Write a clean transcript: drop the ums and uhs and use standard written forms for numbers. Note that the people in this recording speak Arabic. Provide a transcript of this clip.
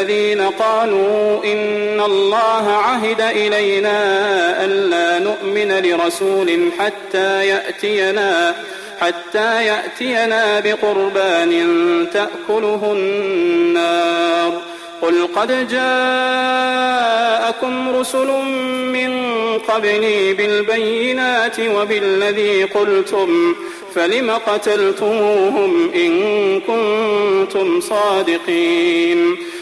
الذين قالوا إن الله عهد إلينا ألا نؤمن لرسول حتى يأتينا بقربان تأكله النار قل قد جاءكم رسل من قبلي بالبينات وبالذي قلتم فلم قتلتموهم إن كنتم صادقين